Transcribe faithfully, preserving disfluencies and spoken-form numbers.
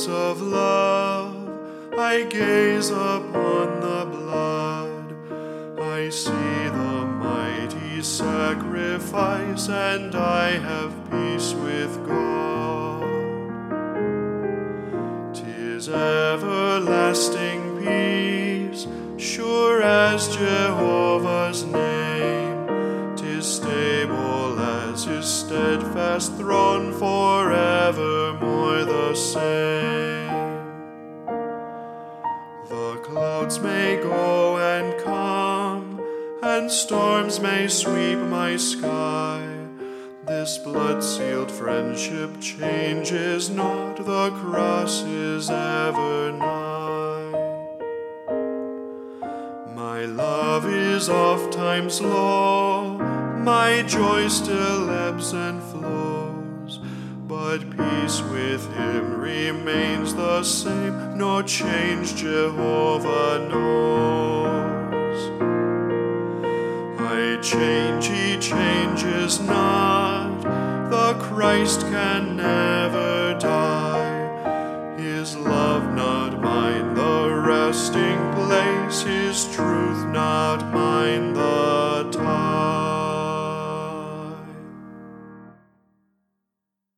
eyes of love, I gaze upon the blood. I see the mighty sacrifice, and I have peace with God. 'Tis everlasting peace, sure as Jehovah's name. 'Tis stable as his steadfast throne, forevermore the same. The clouds may go and come, and storms may sweep my sky. This blood-sealed friendship changes not, the cross is ever nigh. My love is oft times low, my joy still ebbs and flows, but peace with him remains the same, no change Jehovah knows. I change, he changes not, the Christ can never die. His love not mine, the resting place, his truth not mine.